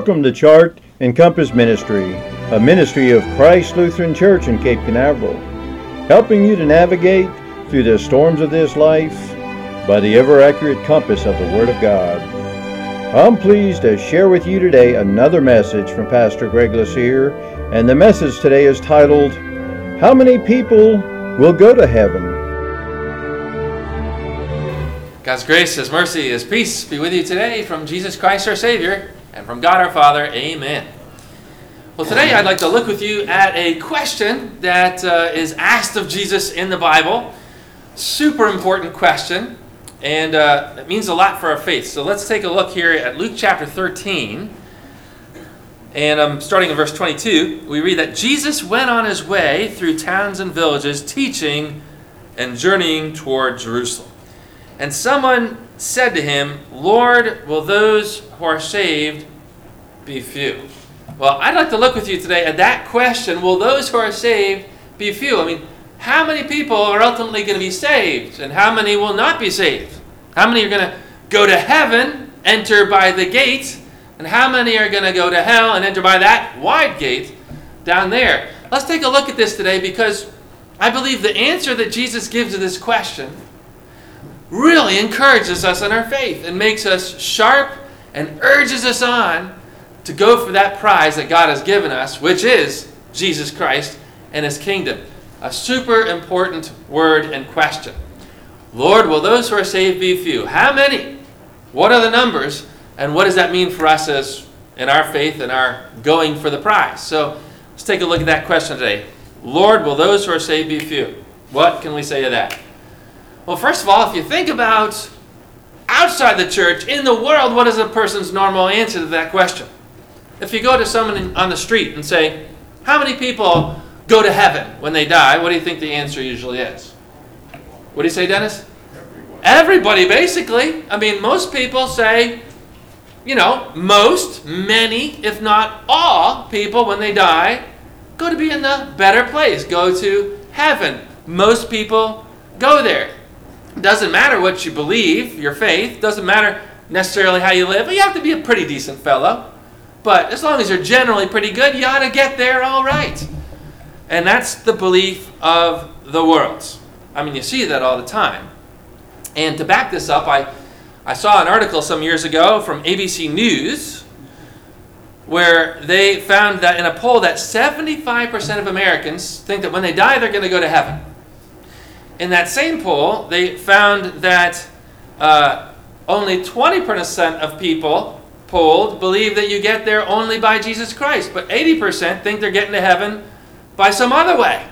Welcome to Chart and Compass Ministry, a ministry of Christ Lutheran Church in Cape Canaveral, helping you to navigate through the storms of this life by the ever-accurate compass of the Word of God. I'm pleased to share with you today another message from Pastor Greg Lassier, and the message today is titled, How Many People Will Go to Heaven? God's grace, His mercy, His peace be with you today from Jesus Christ our Savior and from God our Father. Amen. Well, today I'd like to look with you at a question that is asked of Jesus in the Bible. Super important question, and it means a lot for our faith. So let's take a look here at Luke chapter 13. And starting in verse 22, we read that Jesus went on His way through towns and villages, teaching and journeying toward Jerusalem. And someone said to Him, Lord, will those who are saved be few? Well, I'd like to look with you today at that question, will those who are saved be few? I mean, how many people are ultimately going to be saved, and how many will not be saved? How many are going to go to heaven, enter by the gate, and how many are going to go to hell and enter by that wide gate down there? Let's take a look at this today, because I believe the answer that Jesus gives to this question really encourages us in our faith and makes us sharp and urges us on to go for that prize that God has given us, which is Jesus Christ and His kingdom. A super important word and question. Lord, will those who are saved be few? How many? What are the numbers? And what does that mean for us as in our faith and our going for the prize? So let's take a look at that question today. Lord, will those who are saved be few? What can we say to that? Well, first of all, if you think about outside the church, in the world, what is a person's normal answer to that question? If you go to someone on the street and say, how many people go to heaven when they die, what do you think the answer usually is? What do you say, Dennis? Everybody, basically. I mean, most people say, many, if not all people when they die, go to be in the better place, go to heaven. Most people go there. Doesn't matter what you believe, your faith, doesn't matter necessarily how you live, but you have to be a pretty decent fellow. But as long as you're generally pretty good, you ought to get there all right. And that's the belief of the world. I mean, you see that all the time. And to back this up, I saw an article some years ago from ABC News where they found that in a poll that 75% of Americans think that when they die, they're going to go to heaven. In that same poll, they found that only 20% of people polled believe that you get there only by Jesus Christ, but 80% think they're getting to heaven by some other way.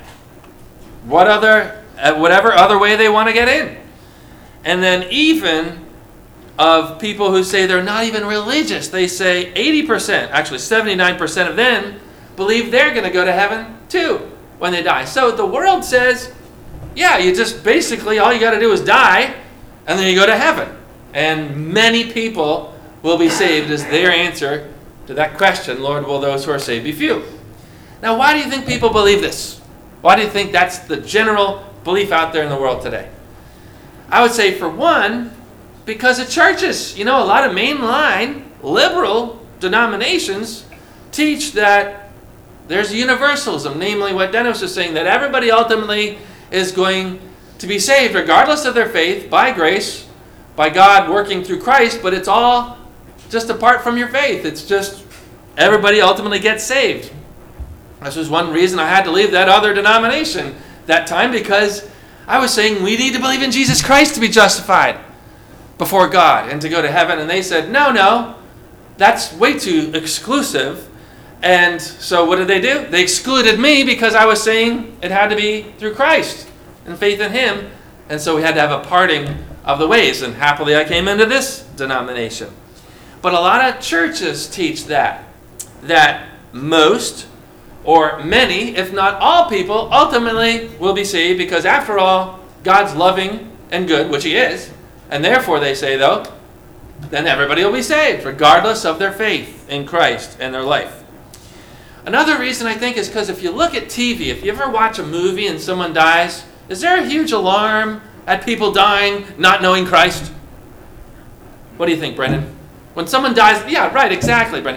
Whatever other way they want to get in. And then even of people who say they're not even religious, they say 80%, actually 79% of them believe they're going to go to heaven too when they die. So the world says, yeah, you just basically, all you got to do is die, and then you go to heaven. And many people will be saved as their answer to that question, Lord, will those who are saved be few? Now, why do you think people believe this? Why do you think that's the general belief out there in the world today? I would say, for one, because of churches. A lot of mainline liberal denominations teach that there's universalism, namely what Dennis was saying, that everybody ultimately is going to be saved regardless of their faith, by grace, by God working through Christ, but it's all just apart from your faith. It's just everybody ultimately gets saved. This was one reason I had to leave that other denomination that time, because I was saying we need to believe in Jesus Christ to be justified before God and to go to heaven. And they said, no, that's way too exclusive. And so what did they do? They excluded me because I was saying it had to be through Christ and faith in Him. And so we had to have a parting of the ways. And happily I came into this denomination. But a lot of churches teach that most or many, if not all people, ultimately will be saved, because after all, God's loving and good, which He is. And therefore, they say, though, then everybody will be saved, regardless of their faith in Christ and their life. Another reason, I think, is because if you look at TV, if you ever watch a movie and someone dies, is there a huge alarm at people dying, not knowing Christ? What do you think, Brendan? When someone dies, yeah, right, exactly, Brendan.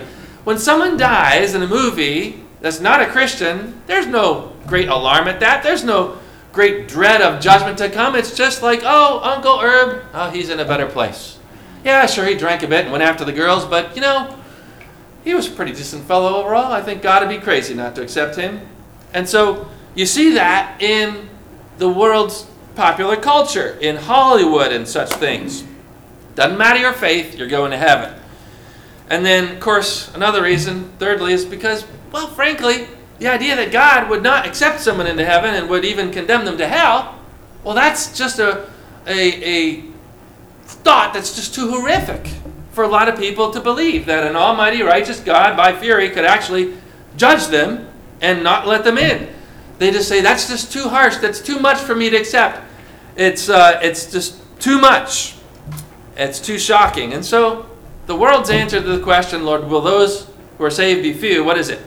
when someone dies in a movie that's not a Christian, there's no great alarm at that. There's no great dread of judgment to come. It's just like, oh, Uncle Herb, oh, he's in a better place. Yeah, sure, he drank a bit and went after the girls, but, he was a pretty decent fellow overall. I think God would be crazy not to accept him. And so you see that in the world's popular culture, in Hollywood and such things. Doesn't matter your faith, you're going to heaven. And then, of course, another reason, thirdly, is because, well, frankly, the idea that God would not accept someone into heaven and would even condemn them to hell, well, that's just a thought that's just too horrific for a lot of people to believe, that an almighty righteous God by fury could actually judge them and not let them in. They just say, that's just too harsh, that's too much for me to accept. It's just too much. It's too shocking. And so the world's answer to the question, Lord, will those who are saved be few? What is it?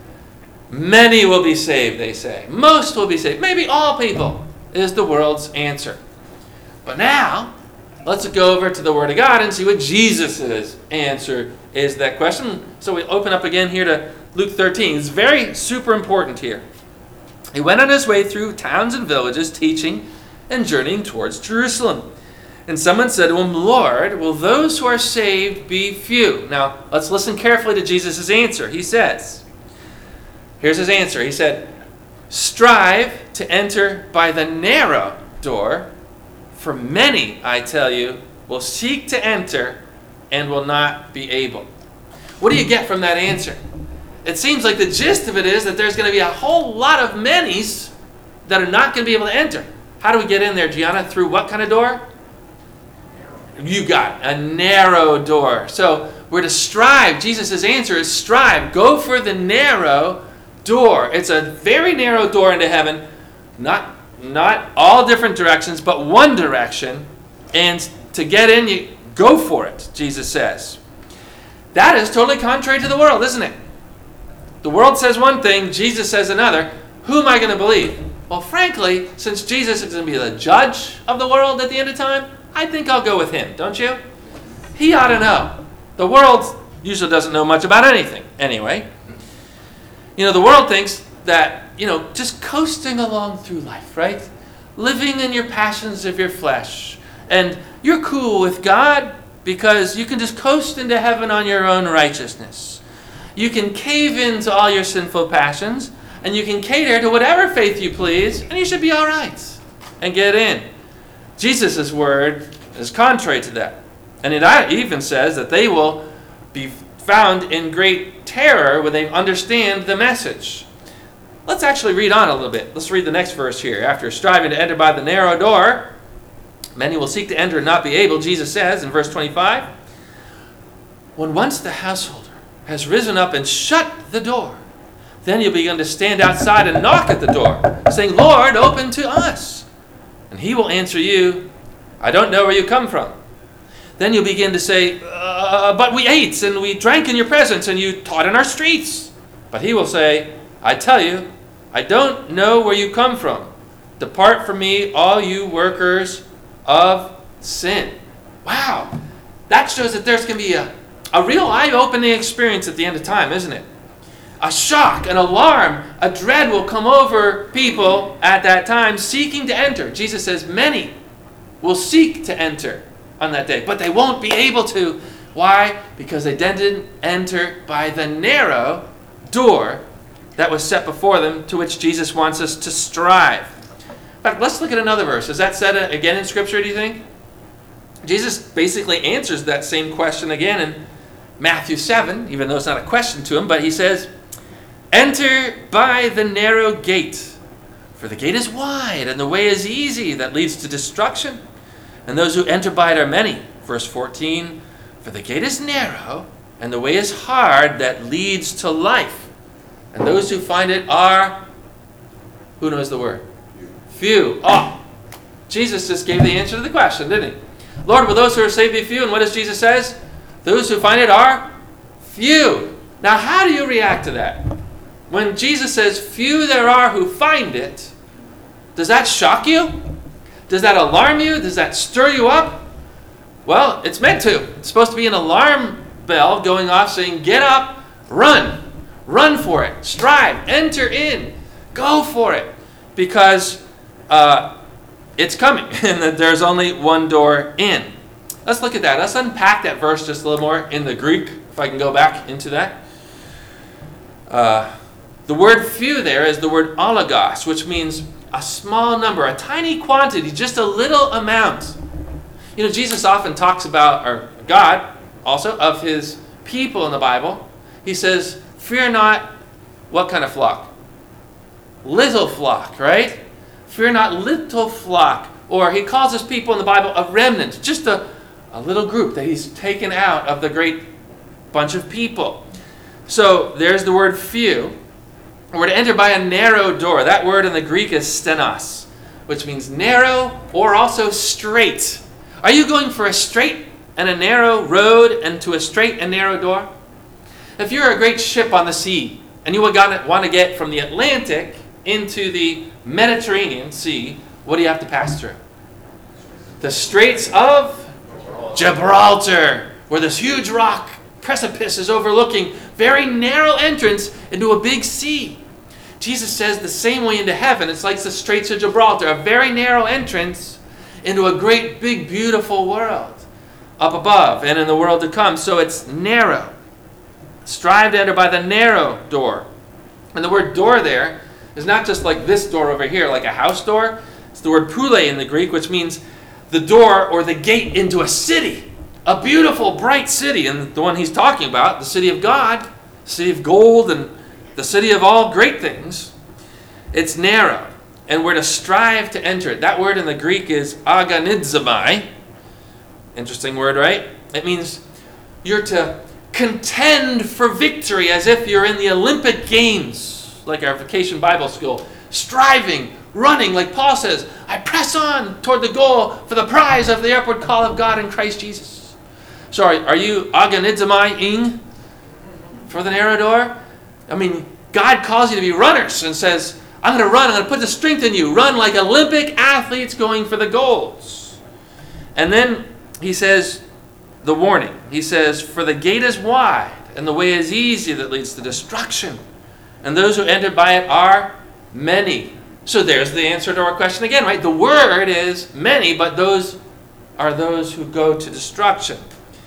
Many will be saved, they say. Most will be saved. Maybe all people is the world's answer. But now, let's go over to the Word of God and see what Jesus' answer is to that question. So we open up again here to Luke 13. It's very super important here. He went on his way through towns and villages, teaching and journeying towards Jerusalem. And someone said to him, Lord, will those who are saved be few? Now, let's listen carefully to Jesus' answer. He says, here's his answer. He said, strive to enter by the narrow door, for many, I tell you, will seek to enter and will not be able. What do you get from that answer? It seems like the gist of it is that there's going to be a whole lot of manys that are not going to be able to enter. How do we get in there, Gianna? Through what kind of door? You got it, a narrow door. So we're to strive. Jesus' answer is strive. Go for the narrow door. It's a very narrow door into heaven. Not all different directions, but one direction. And to get in, you go for it, Jesus says. That is totally contrary to the world, isn't it? The world says one thing, Jesus says another. Who am I going to believe? Well, frankly, since Jesus is going to be the judge of the world at the end of time, I think I'll go with him, don't you? He ought to know. The world usually doesn't know much about anything, anyway. The world thinks that, just coasting along through life, right? Living in your passions of your flesh. And you're cool with God because you can just coast into heaven on your own righteousness. You can cave into all your sinful passions, and you can cater to whatever faith you please, and you should be all right and get in. Jesus' word is contrary to that. And it even says that they will be found in great terror when they understand the message. Let's actually read on a little bit. Let's read the next verse here. After striving to enter by the narrow door, many will seek to enter and not be able. Jesus says in verse 25, when once the householder has risen up and shut the door, then you'll begin to stand outside and knock at the door, saying, Lord, open to us. And he will answer you, I don't know where you come from. Then you'll begin to say, but we ate and we drank in your presence and you taught in our streets. But he will say, I tell you, I don't know where you come from. Depart from me, all you workers of sin. Wow. That shows that there's going to be a real eye-opening experience at the end of time, isn't it? A shock, an alarm, a dread will come over people at that time seeking to enter. Jesus says many will seek to enter on that day, but they won't be able to. Why? Because they didn't enter by the narrow door that was set before them, to which Jesus wants us to strive. In fact, let's look at another verse. Is that said again in Scripture, do you think? Jesus basically answers that same question again in Matthew 7, even though it's not a question to him, but he says, enter by the narrow gate, for the gate is wide and the way is easy that leads to destruction, and those who enter by it are many. Verse 14, for the gate is narrow and the way is hard that leads to life, and those who find it are, who knows the word? Few. Oh, Jesus just gave the answer to the question, didn't he? Lord, will those who are saved be few? And what does Jesus says? Those who find it are few. Now, how do you react to that? When Jesus says, few there are who find it, does that shock you? Does that alarm you? Does that stir you up? Well, it's meant to. It's supposed to be an alarm bell going off saying, get up, run. Run for it. Strive. Enter in. Go for it. Because it's coming. And that there's only one door in. Let's look at that. Let's unpack that verse just a little more in the Greek, if I can go back into that. The word few there is the word ologos, which means a small number, a tiny quantity, just a little amount. You know, Jesus often talks about, or God also, of his people in the Bible. He says, fear not, what kind of flock? Little flock, right? Fear not, little flock. Or he calls his people in the Bible a remnant, just a little group that he's taken out of the great bunch of people. So there's the word few. We're to enter by a narrow door. That word in the Greek is stenos, which means narrow or also straight. Are you going for a straight and a narrow road and to a straight and narrow door? If you're a great ship on the sea and you want to get from the Atlantic into the Mediterranean Sea, what do you have to pass through? The Straits of Gibraltar, where this huge rock precipice is overlooking very narrow entrance into a big sea. Jesus says the same way into heaven. It's like the Straits of Gibraltar, a very narrow entrance into a great, big, beautiful world up above and in the world to come. So it's narrow. Strive to enter by the narrow door. And the word door there is not just like this door over here, like a house door. It's the word poule in the Greek, which means the door or the gate into a city. A beautiful, bright city, and the one he's talking about, the city of God, the city of gold, and the city of all great things. It's narrow, and we're to strive to enter it. That word in the Greek is agonizomai. Interesting word, right? It means you're to contend for victory as if you're in the Olympic Games, like our vacation Bible school. Striving, running, like Paul says, I press on toward the goal for the prize of the upward call of God in Christ Jesus. So are you agonizomai-ing for the narrow door? I mean, God calls you to be runners and says, I'm going to run, I'm going to put the strength in you. Run like Olympic athletes going for the goals. And then he says the warning. He says, for the gate is wide and the way is easy that leads to destruction. And those who enter by it are many. So there's the answer to our question again, right? The word is many, but those are those who go to destruction.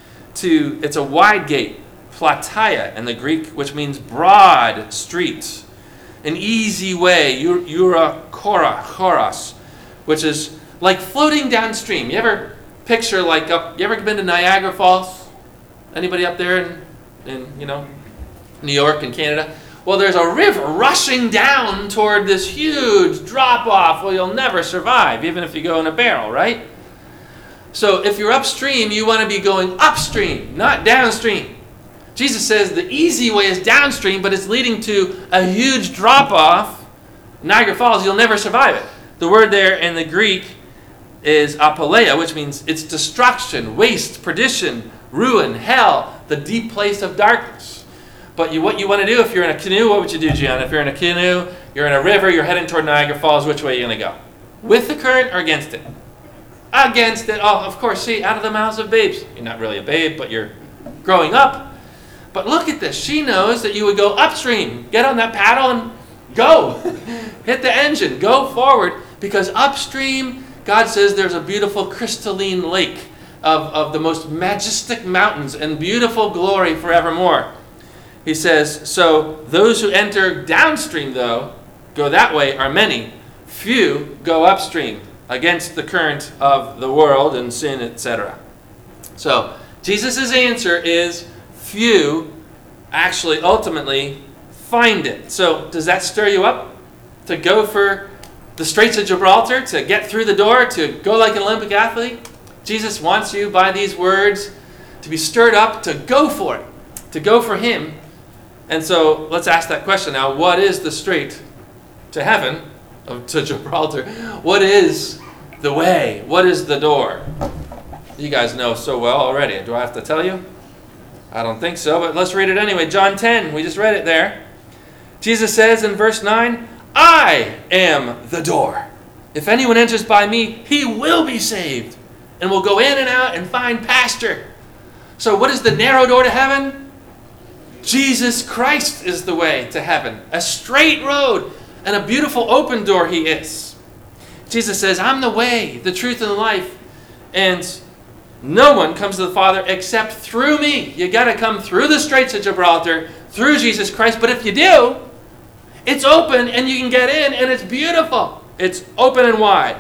It's a wide gate, plataia in the Greek, which means broad street, an easy way, choros, which is like floating downstream. You ever picture you ever been to Niagara Falls? Anybody up there in New York and Canada? Well, there's a river rushing down toward this huge drop-off. Well, you'll never survive, even if you go in a barrel, right? So if you're upstream, you want to be going upstream, not downstream. Jesus says the easy way is downstream, but it's leading to a huge drop-off. Niagara Falls, you'll never survive it. The word there in the Greek is apoleia, which means it's destruction, waste, perdition, ruin, hell, the deep place of darkness. But what you want to do if you're in a canoe, what would you do, Gian? If you're in a canoe, you're in a river, you're heading toward Niagara Falls, which way are you going to go? With the current or against it? Against it. Oh, of course, see, out of the mouths of babes. You're not really a babe, but you're growing up. But look at this. She knows that you would go upstream. Get on that paddle and go. Hit the engine. Go forward. Because upstream, God says there's a beautiful crystalline lake of the most majestic mountains and beautiful glory forevermore. He says, so those who enter downstream, though, go that way are many. Few go upstream against the current of the world and sin, etc. So Jesus' answer is few actually ultimately find it. So does that stir you up to go for the Straits of Gibraltar, to get through the door, to go like an Olympic athlete? Jesus wants you by these words to be stirred up to go for it, to go for him. And so let's ask that question now. What is the strait to heaven, to Gibraltar? What is the way? What is the door? You guys know so well already. Do I have to tell you? I don't think so, but let's read it anyway. John 10, we just read it there. Jesus says in verse 9, I am the door. If anyone enters by me, he will be saved and will go in and out and find pasture. So what is the narrow door to heaven? Jesus Christ is the way to heaven, a straight road and a beautiful open door he is. Jesus says, I'm the way, the truth, and the life, and no one comes to the Father except through me. You got to come through the Straits of Gibraltar, through Jesus Christ, but if you do, it's open and you can get in and it's beautiful. It's open and wide.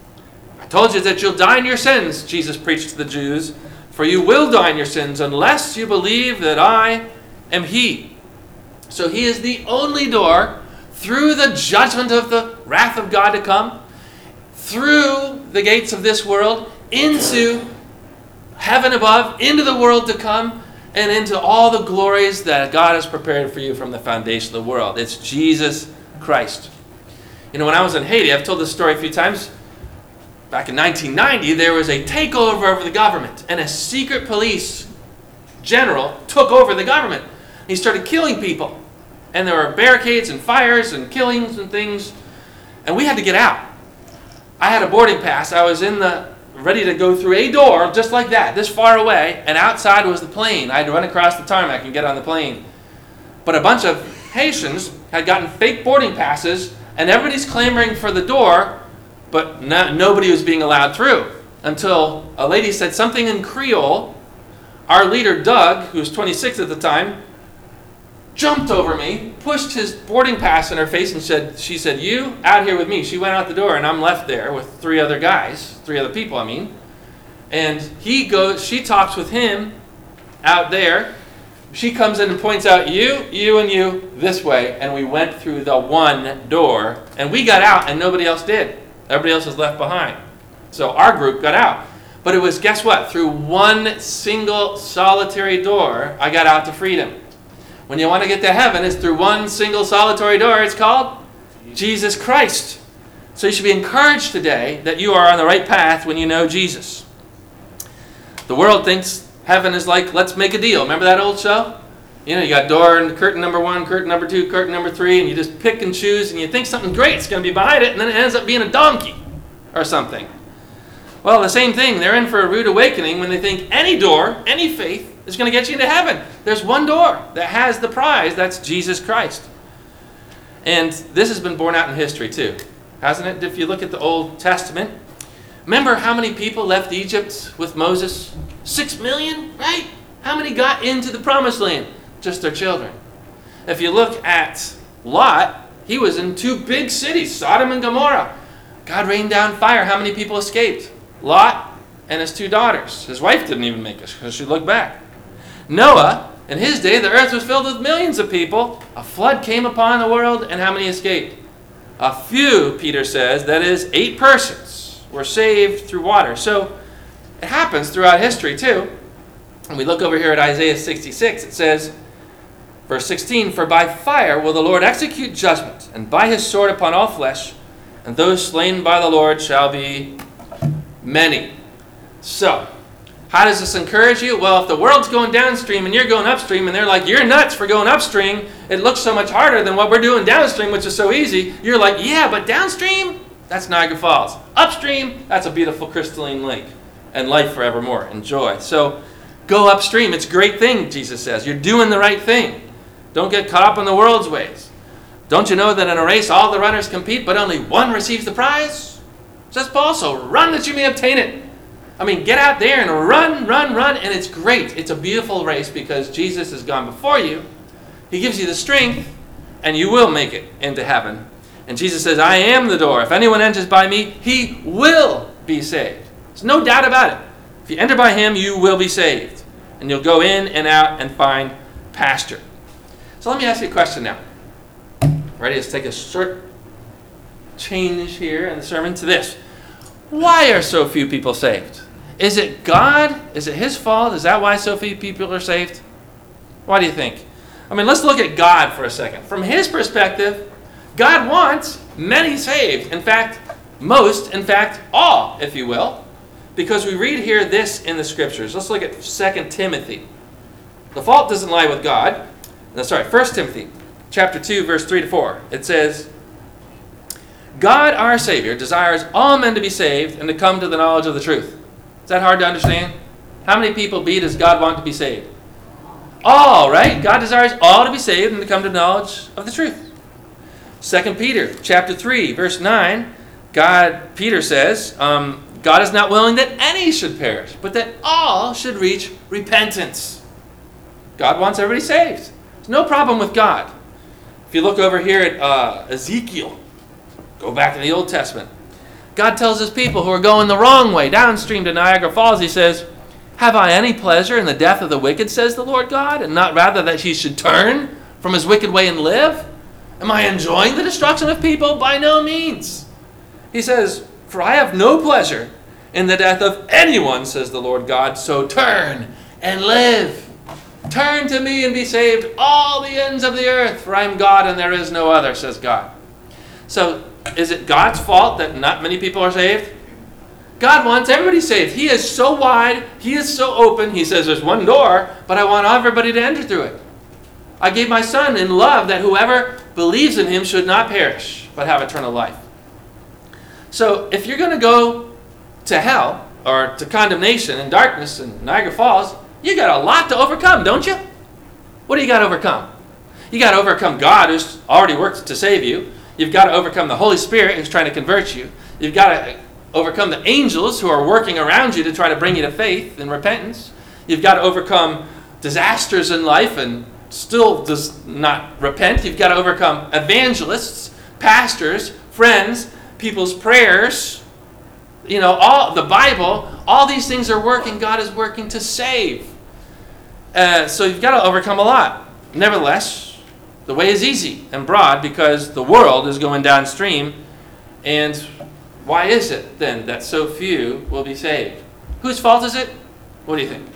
I told you that you'll die in your sins, Jesus preached to the Jews, for you will die in your sins unless you believe that I am he. So he is the only door through the judgment of the wrath of God to come, through the gates of this world, into heaven above, into the world to come, and into all the glories that God has prepared for you from the foundation of the world. It's Jesus Christ. You know, when I was in Haiti, I've told this story a few times. Back in 1990, there was a takeover of the government, and a secret police general took over the government. He started killing people, and there were barricades and fires and killings and things, and we had to get out. I had a boarding pass. I was ready to go through a door just like that, this far away, and outside was the plane. I had to run across the tarmac and get on the plane. But a bunch of Haitians had gotten fake boarding passes, and everybody's clamoring for the door, but nobody was being allowed through until a lady said something in Creole. Our leader, Doug, who was 26 at the time, jumped over me, pushed his boarding pass in her face, and she said, you, out here with me. She went out the door, and I'm left there with three other people, And she talks with him out there. She comes in and points out, you, and you, this way. And we went through the one door, and we got out, and nobody else did. Everybody else was left behind. So our group got out. But it was, guess what? Through one single solitary door, I got out to freedom. When you want to get to heaven, it's through one single solitary door. It's called Jesus Christ. So you should be encouraged today that you are on the right path when you know Jesus. The world thinks heaven is like, let's make a deal. Remember that old show? You know, you got door and curtain number 1, curtain number 2, curtain number 3, and you just pick and choose, and you think something great's going to be behind it, and then it ends up being a donkey or something. Well, the same thing. They're in for a rude awakening when they think any door, any faith, is going to get you into heaven. There's one door that has the prize. That's Jesus Christ. And this has been borne out in history too, hasn't it? If you look at the Old Testament, remember how many people left Egypt with Moses? 6 million, right? How many got into the promised land? Just their children. If you look at Lot, he was in 2 big cities, Sodom and Gomorrah. God rained down fire. How many people escaped? Lot and his 2 daughters. His wife didn't even make it because she looked back. Noah, in his day, the earth was filled with millions of people. A flood came upon the world, and how many escaped? A few, Peter says, that is 8 persons were saved through water. So it happens throughout history too. And we look over here at Isaiah 66, it says, verse 16, for by fire will the Lord execute judgment, and by his sword upon all flesh, and those slain by the Lord shall be many. So, how does this encourage you? Well, if the world's going downstream and you're going upstream, and they're like, you're nuts for going upstream, it looks so much harder than what we're doing downstream, which is so easy. You're like, yeah, but downstream, that's Niagara Falls. Upstream, that's a beautiful crystalline lake. And life forevermore, and joy. So, go upstream. It's a great thing, Jesus says. You're doing the right thing. Don't get caught up in the world's ways. Don't you know that in a race all the runners compete, but only one receives the prize? Says Paul, so run that you may obtain it. I mean, get out there and run, and it's great. It's a beautiful race because Jesus has gone before you. He gives you the strength, and you will make it into heaven. And Jesus says, I am the door. If anyone enters by me, he will be saved. There's no doubt about it. If you enter by him, you will be saved. And you'll go in and out and find pasture. So let me ask you a question now. Ready? Let's take a short change here in the sermon to this. Why are so few people saved? Is it God? Is it his fault? Is that why so few people are saved? Why do you think? I mean, let's look at God for a second. From his perspective, God wants many saved. In fact, most, in fact, all, if you will. Because we read here this in the scriptures. Let's look at 2 Timothy. The fault doesn't lie with God. 1 Timothy chapter 2, verse 3 to 4. It says, God, our Savior, desires all men to be saved and to come to the knowledge of the truth. Is that hard to understand? How many people does God want to be saved? All, right? God desires all to be saved and to come to knowledge of the truth. 2 Peter chapter 3, verse 9, Peter says, God is not willing that any should perish, but that all should reach repentance. God wants everybody saved. There's no problem with God. If you look over here at Ezekiel, go back to the Old Testament, God tells his people who are going the wrong way, downstream to Niagara Falls, he says, have I any pleasure in the death of the wicked, says the Lord God, and not rather that he should turn from his wicked way and live? Am I enjoying the destruction of people? By no means. He says, for I have no pleasure in the death of anyone, says the Lord God, so turn and live. Turn to me and be saved, all the ends of the earth, for I am God and there is no other, says God. So, is it God's fault that not many people are saved? God wants everybody saved. He is so wide. He is so open. He says there's one door, but I want everybody to enter through it. I gave my Son in love that whoever believes in him should not perish, but have eternal life. So if you're going to go to hell or to condemnation and darkness in Niagara Falls, you got a lot to overcome, don't you? What do you got to overcome? You got to overcome God, who's already worked to save you. You've got to overcome the Holy Spirit, who's trying to convert you. You've got to overcome the angels who are working around you to try to bring you to faith and repentance. You've got to overcome disasters in life and still does not repent. You've got to overcome evangelists, pastors, friends, people's prayers, all the Bible. All these things are working. God is working to save. So you've got to overcome a lot. Nevertheless, the way is easy and broad because the world is going downstream. And why is it then that so few will be saved? Whose fault is it? What do you think?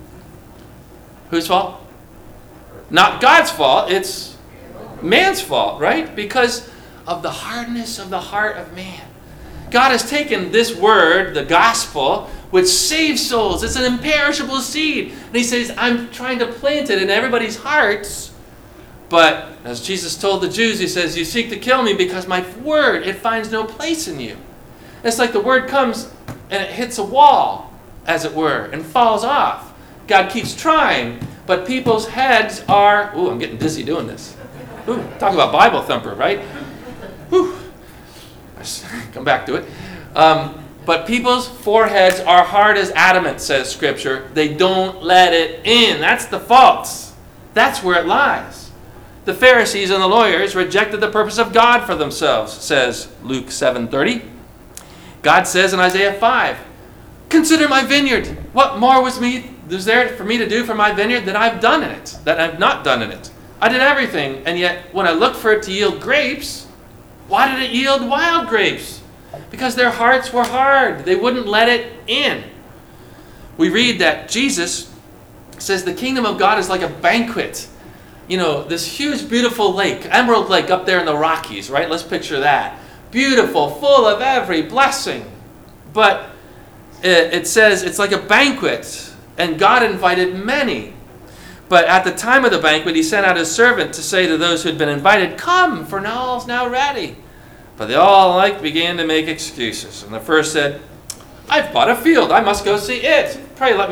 Whose fault? Not God's fault. It's man's fault, right? Because of the hardness of the heart of man. God has taken this word, the gospel, which saves souls. It's an imperishable seed. And he says, I'm trying to plant it in everybody's hearts. But as Jesus told the Jews, he says, you seek to kill me because my word, it finds no place in you. It's like the word comes and it hits a wall, as it were, and falls off. God keeps trying, but people's heads are... Ooh, I'm getting dizzy doing this. Ooh, talk about Bible thumper, right? Whew. Come back to it. But people's foreheads are hard as adamant, says Scripture. They don't let it in. That's the fault. That's where it lies. The Pharisees and the lawyers rejected the purpose of God for themselves, says Luke 7:30. God says in Isaiah 5, consider my vineyard. What more was there for me to do for my vineyard that I've done in it, that I've not done in it? I did everything, and yet when I looked for it to yield grapes, why did it yield wild grapes? Because their hearts were hard. They wouldn't let it in. We read that Jesus says the kingdom of God is like a banquet. This huge, beautiful lake, Emerald Lake up there in the Rockies, right? Let's picture that. Beautiful, full of every blessing. But it says it's like a banquet, and God invited many. But at the time of the banquet, he sent out his servant to say to those who had been invited, come, for all's now ready. But they all alike began to make excuses. And the first said, I've bought a field. I must go see it. Pray let me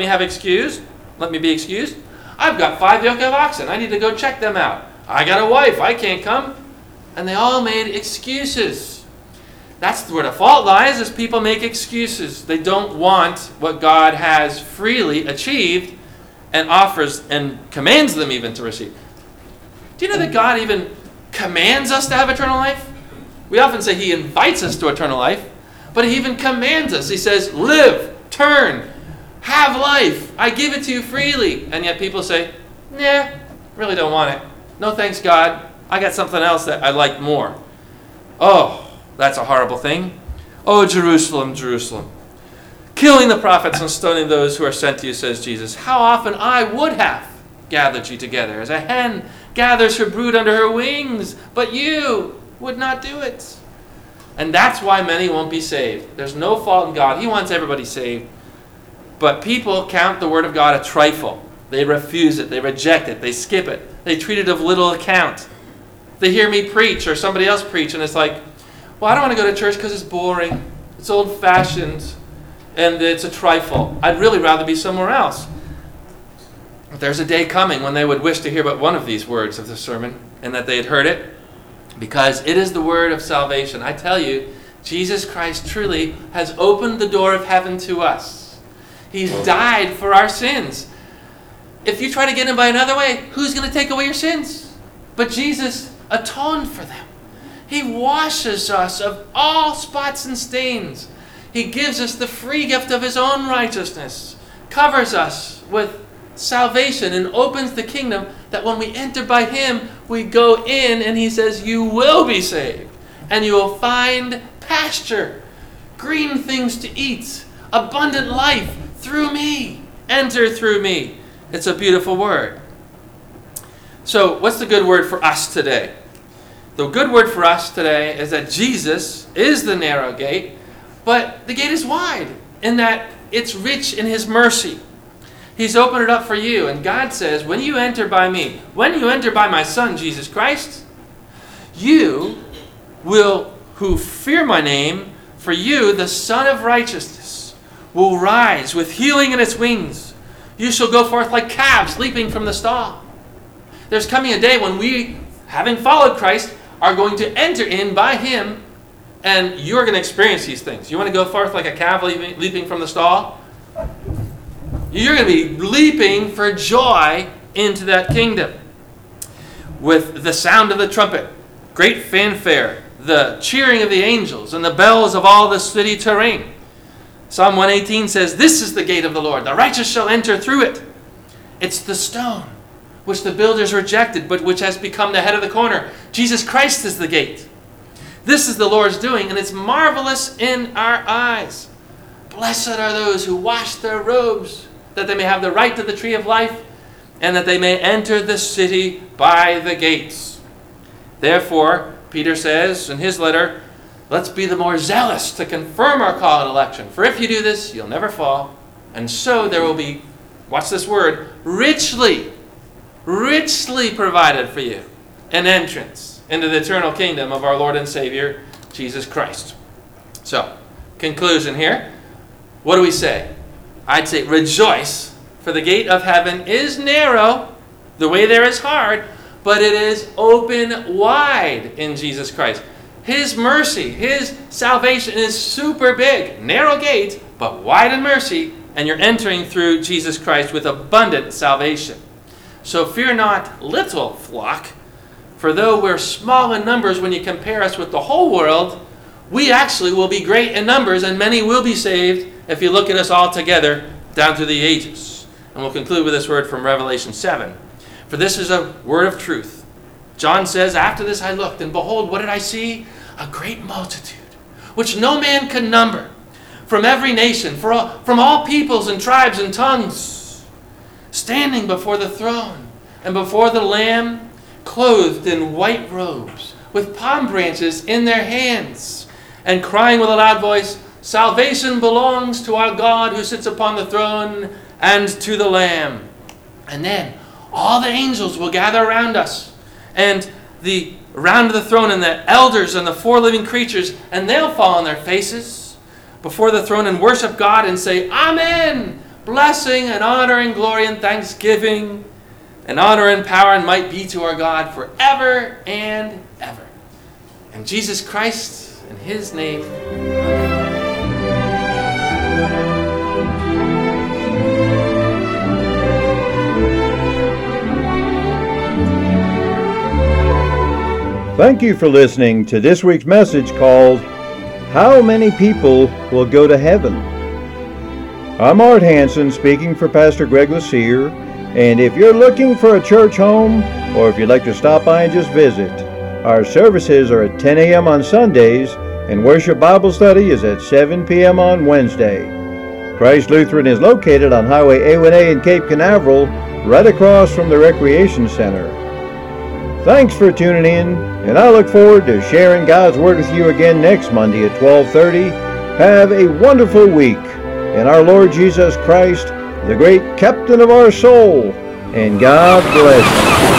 be excused. I've got 5 yoke of oxen. I need to go check them out. I got a wife. I can't come. And they all made excuses. That's where the fault lies, is people make excuses. They don't want what God has freely achieved and offers and commands them even to receive. Do you know that God even commands us to have eternal life? We often say he invites us to eternal life, but he even commands us. He says, live, turn, have life. I give it to you freely. And yet people say, nah, really don't want it. No thanks, God. I got something else that I like more. Oh, that's a horrible thing. Oh, Jerusalem, Jerusalem. Killing the prophets and stoning those who are sent to you, says Jesus. How often I would have gathered you together as a hen gathers her brood under her wings, but you would not do it. And that's why many won't be saved. There's no fault in God. He wants everybody saved. But people count the word of God a trifle. They refuse it. They reject it. They skip it. They treat it of little account. They hear me preach or somebody else preach, and it's like, well, I don't want to go to church because it's boring. It's old-fashioned, and it's a trifle. I'd really rather be somewhere else. But there's a day coming when they would wish to hear but one of these words of the sermon, and that they had heard it, because it is the word of salvation. I tell you, Jesus Christ truly has opened the door of heaven to us. He's died for our sins. If you try to get in by another way, who's going to take away your sins? But Jesus atoned for them. He washes us of all spots and stains. He gives us the free gift of his own righteousness, covers us with salvation, and opens the kingdom that when we enter by him, we go in, and he says, you will be saved, and you will find pasture, green things to eat, abundant life through me. Enter through me. It's a beautiful word. So what's the good word for us today? The good word for us today is that Jesus is the narrow gate, but the gate is wide in that it's rich in his mercy. He's opened it up for you, and God says, when you enter by me, when you enter by my Son, Jesus Christ, you will, who fear my name, for you, the Son of Righteousness, will rise with healing in its wings. You shall go forth like calves leaping from the stall. There's coming a day when we, having followed Christ, are going to enter in by him, and you're going to experience these things. You want to go forth like a calf leaping from the stall? You're going to be leaping for joy into that kingdom. With the sound of the trumpet, great fanfare, the cheering of the angels, and the bells of all the city terrain. Psalm 118 says, this is the gate of the Lord. The righteous shall enter through it. It's the stone which the builders rejected, but which has become the head of the corner. Jesus Christ is the gate. This is the Lord's doing, and it's marvelous in our eyes. Blessed are those who wash their robes, that they may have the right to the tree of life, and that they may enter the city by the gates. Therefore, Peter says in his letter, let's be the more zealous to confirm our call and election. For if you do this, you'll never fall. And so there will be, watch this word, richly provided for you an entrance into the eternal kingdom of our Lord and Savior, Jesus Christ. So, conclusion here. What do we say? I'd say rejoice, for the gate of heaven is narrow, the way there is hard, but it is open wide in Jesus Christ. His mercy, his salvation is super big. Narrow gate, but wide in mercy, and you're entering through Jesus Christ with abundant salvation. So fear not, little flock, for though we're small in numbers when you compare us with the whole world, we actually will be great in numbers, and many will be saved if you look at us all together down through the ages. And we'll conclude with this word from Revelation 7. For this is a word of truth. John says, after this I looked, and behold, what did I see? A great multitude, which no man can number, from every nation, from all peoples and tribes and tongues, standing before the throne and before the Lamb, clothed in white robes, with palm branches in their hands, and crying with a loud voice, salvation belongs to our God who sits upon the throne and to the Lamb. And then all the angels will gather around us, and around the throne, and the elders and the four living creatures, and they'll fall on their faces before the throne and worship God and say, Amen! Blessing and honor and glory and thanksgiving and honor and power and might be to our God forever and ever. And Jesus Christ, in his name, amen. Thank you for listening to this week's message called, How Many People Will Go to Heaven? I'm Art Hansen speaking for Pastor Greg Lassere, and if you're looking for a church home, or if you'd like to stop by and just visit, our services are at 10 a.m. on Sundays, and Worship Bible Study is at 7 p.m. on Wednesday. Christ Lutheran is located on Highway A1A in Cape Canaveral, right across from the Recreation Center. Thanks for tuning in, and I look forward to sharing God's Word with you again next Monday at 12:30. Have a wonderful week in our Lord Jesus Christ, the great captain of our soul, and God bless you.